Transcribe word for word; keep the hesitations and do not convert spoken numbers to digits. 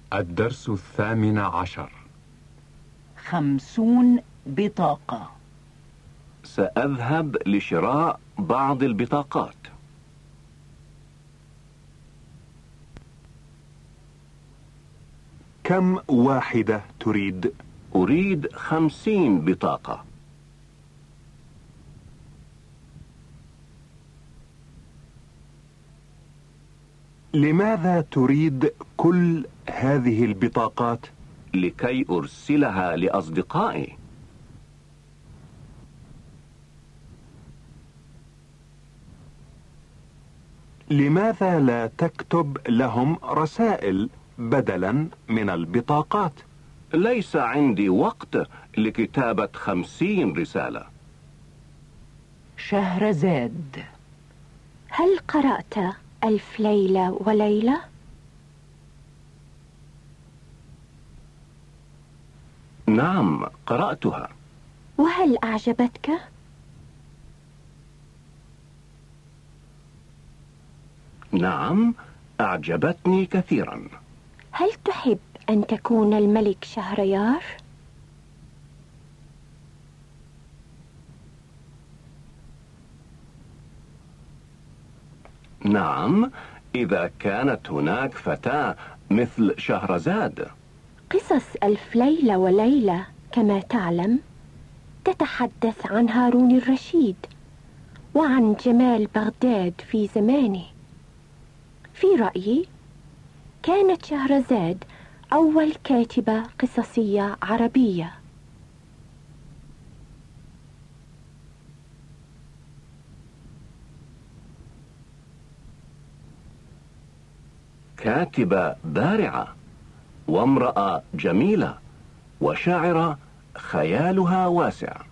الدرس الثامن عشر. خمسون بطاقة. سأذهب لشراء بعض البطاقات. كم واحدة تريد؟ أريد خمسين بطاقة. لماذا تريد كل هذه البطاقات؟ لكي أرسلها لأصدقائي. لماذا لا تكتب لهم رسائل بدلا من البطاقات؟ ليس عندي وقت لكتابة خمسين رسالة. شهرزاد. هل قرأت ألف ليلة وليلة؟ نعم، قرأتها. وهل أعجبتك؟ نعم، أعجبتني كثيرا. هل تحب أن تكون الملك شهريار؟ نعم، إذا كانت هناك فتاة مثل شهرزاد. قصص ألف ليلة وليلة كما تعلم تتحدث عن هارون الرشيد وعن جمال بغداد في زمانه. في رأيي كانت شهرزاد أول كاتبة قصصية عربية. كاتبة بارعة، وامرأة جميلة، وشاعرة خيالها واسع.